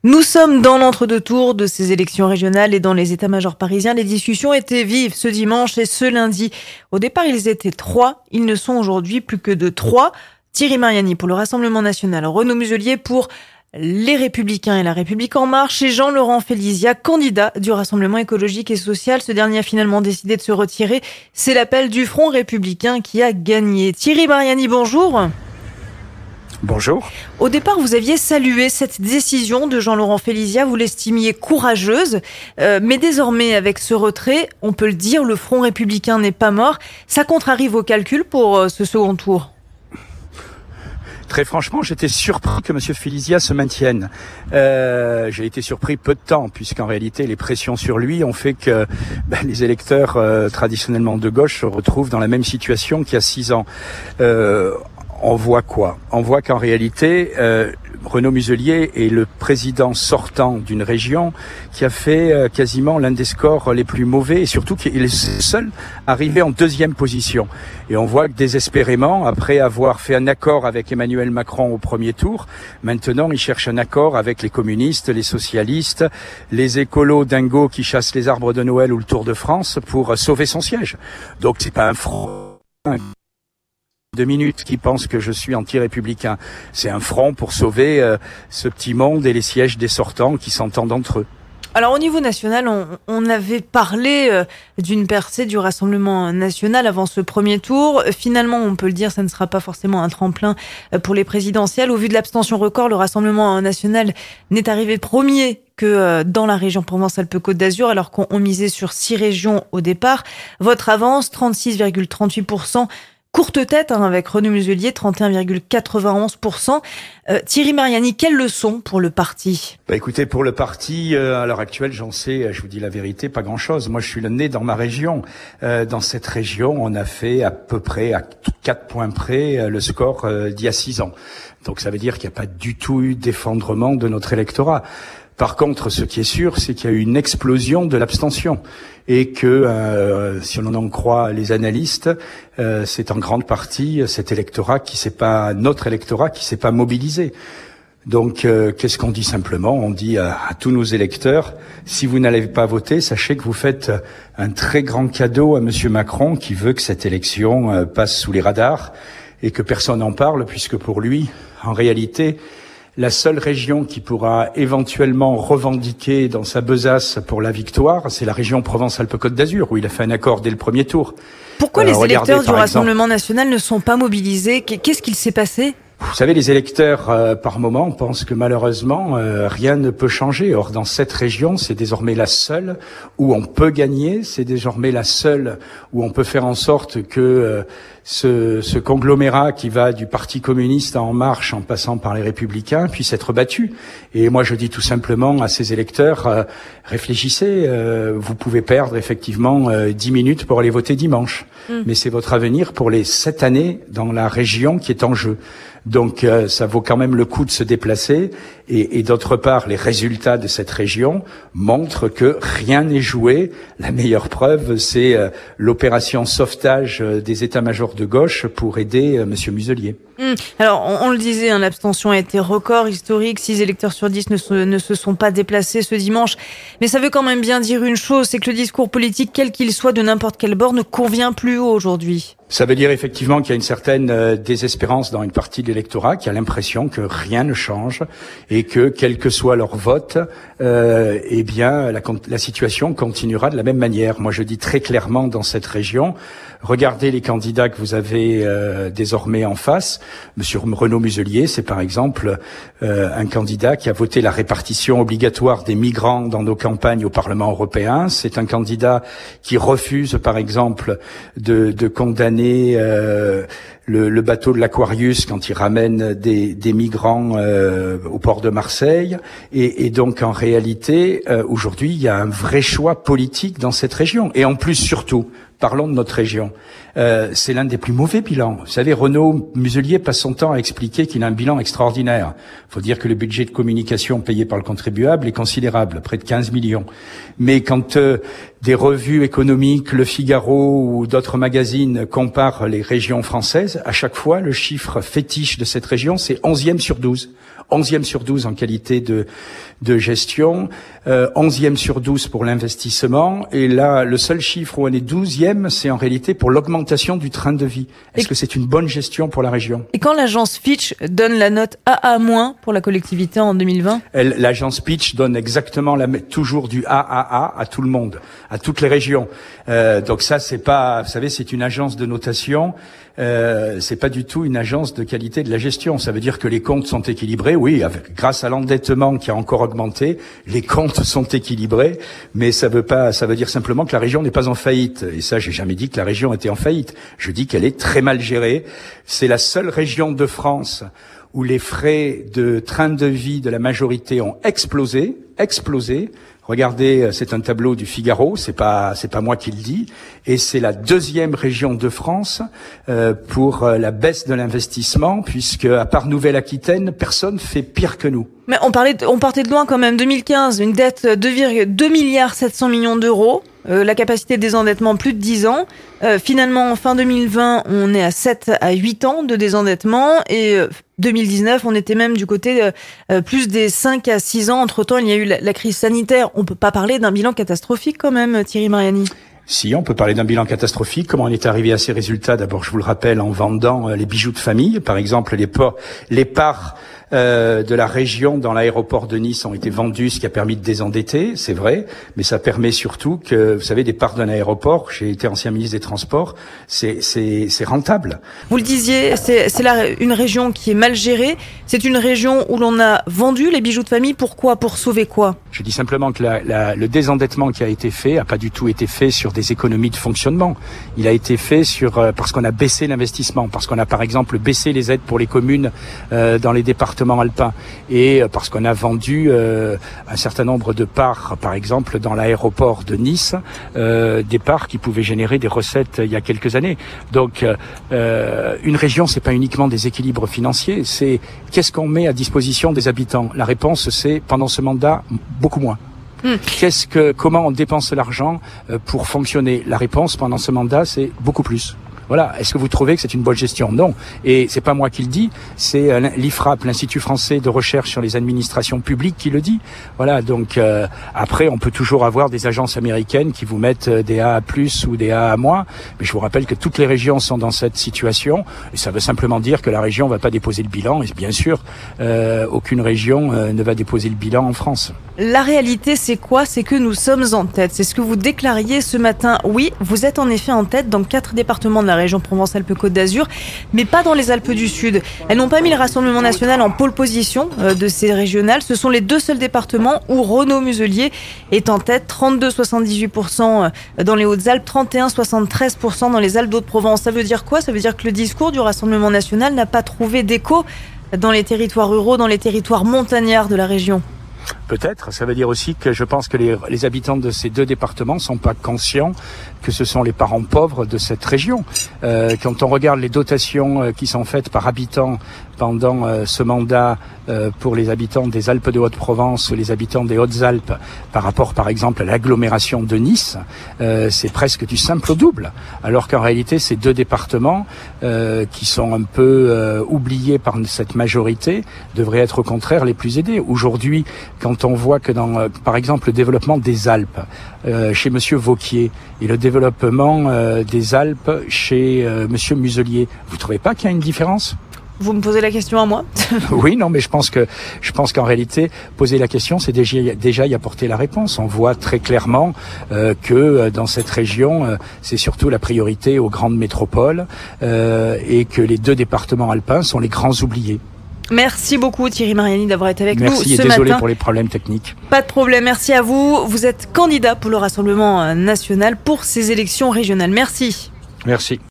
Nous sommes dans l'entre-deux tours de ces élections régionales et dans les états-majors parisiens, les discussions étaient vives ce dimanche et ce lundi. Au départ, ils étaient 3. Ils ne sont aujourd'hui plus que de 3. Thierry Mariani pour le Rassemblement national, Renaud Muselier pour les Républicains et La République en marche et Jean-Laurent Félicia, candidat du Rassemblement écologique et social. Ce dernier a finalement décidé de se retirer. C'est l'appel du Front républicain qui a gagné. Thierry Mariani, bonjour. Bonjour. Au départ, vous aviez salué cette décision de Jean-Laurent Félicia, vous l'estimiez courageuse, mais désormais, avec ce retrait, on peut le dire, le Front républicain n'est pas mort. Ça contrarie vos calculs pour ce second tour ? Très franchement, j'étais surpris que M. Félicia se maintienne. J'ai été surpris peu de temps, puisqu'en réalité, les pressions sur lui ont fait que les électeurs traditionnellement de gauche se retrouvent dans la même situation qu'il y a 6 ans. On voit quoi ? On voit qu'en réalité, Renaud Muselier est le président sortant d'une région qui a fait quasiment l'un des scores les plus mauvais et surtout qu'il est seul arrivé en 2e position. Et on voit que désespérément, après avoir fait un accord avec Emmanuel Macron au premier tour, maintenant il cherche un accord avec les communistes, les socialistes, les écolos dingos qui chassent les arbres de Noël ou le Tour de France pour sauver son siège. Donc c'est pas un front 2 minutes qui pense que je suis anti-républicain. C'est un front pour sauver ce petit monde et les sièges des sortants qui s'entendent entre eux. Alors au niveau national, on avait parlé d'une percée du Rassemblement national avant ce premier tour. Finalement, on peut le dire, ça ne sera pas forcément un tremplin pour les présidentielles. Au vu de l'abstention record, le Rassemblement national n'est arrivé premier que dans la région Provence-Alpes-Côte d'Azur, alors qu'on misait sur 6 régions au départ. Votre avance, 36,38%. Courte tête avec Renaud Muselier, 31,91%. Thierry Mariani, quelle leçon pour le parti ? Écoutez, pour le parti, à l'heure actuelle, j'en sais, je vous dis la vérité, pas grand-chose. Moi, je suis né dans ma région. Dans cette région, on a fait à peu près, à 4 points près, le score d'il y a 6 ans. Donc ça veut dire qu'il n'y a pas du tout eu d'effondrement de notre électorat. Par contre, ce qui est sûr, c'est qu'il y a eu une explosion de l'abstention et que, si on en croit les analystes, c'est en grande partie cet électorat notre électorat qui s'est pas mobilisé. Donc, qu'est-ce qu'on dit simplement ? On dit à tous nos électeurs, si vous n'allez pas voter, sachez que vous faites un très grand cadeau à Monsieur Macron qui veut que cette élection passe sous les radars et que personne n'en parle, puisque pour lui, en réalité, la seule région qui pourra éventuellement revendiquer dans sa besace pour la victoire, c'est la région Provence-Alpes-Côte d'Azur, où il a fait un accord dès le premier tour. Pourquoi les électeurs du Rassemblement national ne sont pas mobilisés ? Qu'est-ce qu'il s'est passé ? Vous savez, les électeurs, par moment, pensent que malheureusement, rien ne peut changer. Or, dans cette région, c'est désormais la seule où on peut gagner. C'est désormais la seule où on peut faire en sorte que ce conglomérat qui va du Parti communiste à En Marche, en passant par les Républicains, puisse être battu. Et moi, je dis tout simplement à ces électeurs, réfléchissez, vous pouvez perdre effectivement 10 minutes pour aller voter dimanche. Mais c'est votre avenir pour les 7 années dans la région qui est en jeu. Donc ça vaut quand même le coup de se déplacer et d'autre part les résultats de cette région montrent que rien n'est joué. La meilleure preuve c'est l'opération sauvetage des états-majors de gauche pour aider Monsieur Muselier. Alors on le disait, l'abstention a été record historique, 6 électeurs sur 10 ne se sont pas déplacés ce dimanche, mais ça veut quand même bien dire une chose, c'est que le discours politique, quel qu'il soit de n'importe quel bord, ne convient plus aujourd'hui. Ça veut dire effectivement qu'il y a une certaine désespérance dans une partie de l'électorat qui a l'impression que rien ne change et que quel que soit leur vote, la situation continuera de la même manière. Moi je dis très clairement dans cette région, regardez les candidats que vous avez désormais en face. Monsieur Renaud Muselier, c'est par exemple un candidat qui a voté la répartition obligatoire des migrants dans nos campagnes au Parlement européen. C'est un candidat qui refuse par exemple de condamner le bateau de l'Aquarius quand il ramène des migrants au port de Marseille. Et donc en réalité, aujourd'hui, il y a un vrai choix politique dans cette région. Et en plus, surtout, parlons de notre région. C'est l'un des plus mauvais bilans. Vous savez, Renaud Muselier passe son temps à expliquer qu'il a un bilan extraordinaire. Il faut dire que le budget de communication payé par le contribuable est considérable, près de 15 millions. Mais quand des revues économiques, Le Figaro ou d'autres magazines comparent les régions françaises, 2013, à chaque fois, le chiffre fétiche de cette région, c'est 11e sur 12. 11e sur 12 en qualité de gestion, 11e sur 12 pour l'investissement, et là, le seul chiffre où on est 12e, c'est en réalité pour l'augmentation du train de vie. Est-ce que c'est une bonne gestion pour la région? Et quand l'agence Fitch donne la note AA- pour la collectivité en 2020? L'agence Fitch donne exactement toujours du AAA à tout le monde, à toutes les régions. Donc ça, c'est pas, vous savez, c'est une agence de notation. C'est pas du tout une agence de qualité de la gestion. Ça veut dire que les comptes sont équilibrés. Oui, grâce à l'endettement qui a encore augmenté, les comptes sont équilibrés, mais ça veut dire simplement que la région n'est pas en faillite. Et ça, j'ai jamais dit que la région était en faillite. Je dis qu'elle est très mal gérée. C'est la seule région de France où les frais de train de vie de la majorité ont explosé. Regardez, c'est un tableau du Figaro, c'est pas moi qui le dis, et c'est la deuxième région de France pour la baisse de l'investissement, puisque à part Nouvelle-Aquitaine, personne fait pire que nous. Mais on partait de loin quand même. 2015, une dette de 2 milliards 700 millions d'euros. La capacité de désendettement plus de 10 ans. Finalement, fin 2020, on est à 7 à 8 ans de désendettement. Et 2019, on était même du côté plus des 5 à 6 ans. Entre-temps, il y a eu la crise sanitaire. On peut pas parler d'un bilan catastrophique quand même, Thierry Mariani. Si, on peut parler d'un bilan catastrophique. Comment on est arrivé à ces résultats? D'abord, je vous le rappelle, en vendant les bijoux de famille. Par exemple, les parts de la région dans l'aéroport de Nice ont été vendues, ce qui a permis de désendetter, c'est vrai, mais ça permet surtout que, vous savez, des parts d'un aéroport, j'ai été ancien ministre des Transports, c'est rentable. Vous le disiez, c'est une région qui est mal gérée. C'est une région où l'on a vendu les bijoux de famille. Pourquoi? Pour sauver quoi? Je dis simplement que le désendettement qui a été fait a pas du tout été fait sur des économies de fonctionnement. Il a été fait parce qu'on a baissé l'investissement, parce qu'on a par exemple baissé les aides pour les communes dans les départements alpins, et parce qu'on a vendu un certain nombre de parts, par exemple dans l'aéroport de Nice, des parts qui pouvaient générer des recettes il y a quelques années. Donc une région, c'est pas uniquement des équilibres financiers, c'est qu'est-ce qu'on met à disposition des habitants. La réponse, c'est pendant ce mandat, beaucoup moins. Comment on dépense l'argent pour fonctionner? La réponse pendant ce mandat, c'est beaucoup plus. Voilà. Est-ce que vous trouvez que c'est une bonne gestion? Non. Et c'est pas moi qui le dis, c'est l'IFRAP, l'Institut français de recherche sur les administrations publiques, qui le dit. Voilà. Donc après, on peut toujours avoir des agences américaines qui vous mettent des A+ ou des A-, mais je vous rappelle que toutes les régions sont dans cette situation, et ça veut simplement dire que la région va pas déposer le bilan. Et bien sûr, aucune région ne va déposer le bilan en France. La réalité, c'est quoi? C'est que nous sommes en tête. C'est ce que vous déclariez ce matin. Oui, vous êtes en effet en tête dans 4 départements de la région Provence-Alpes-Côte d'Azur, mais pas dans les Alpes du Sud. Elles n'ont pas mis le Rassemblement national en pole position de ces régionales. Ce sont les 2 seuls départements où Renaud Muselier est en tête. 32,78% dans les Hautes-Alpes, 31,73% dans les Alpes d'Haute-Provence. Ça veut dire quoi? Ça veut dire que le discours du Rassemblement national n'a pas trouvé d'écho dans les territoires ruraux, dans les territoires montagnards de la région. Peut-être. Ça veut dire aussi que je pense que les habitants de ces 2 départements sont pas conscients que ce sont les parents pauvres de cette région. Quand on regarde les dotations qui sont faites par habitant pendant ce mandat pour les habitants des Alpes de Haute-Provence ou les habitants des Hautes-Alpes par rapport par exemple à l'agglomération de Nice, c'est presque du simple au double. Alors qu'en réalité, ces 2 départements qui sont un peu oubliés par cette majorité devraient être au contraire les plus aidés. Aujourd'hui, quand on voit que dans, par exemple, le développement des Alpes chez Monsieur Vauquier et le développement des Alpes chez Monsieur Muselier, vous trouvez pas qu'il y a une différence? Vous me posez la question à moi? Oui, non, mais je pense qu'en réalité, poser la question, c'est déjà y apporter la réponse. On voit très clairement que dans cette région, c'est surtout la priorité aux grandes métropoles et que les 2 départements alpins sont les grands oubliés. Merci beaucoup Thierry Mariani d'avoir été avec nous ce matin. Merci et désolé pour les problèmes techniques. Pas de problème, merci à vous. Vous êtes candidat pour le Rassemblement national pour ces élections régionales. Merci. Merci.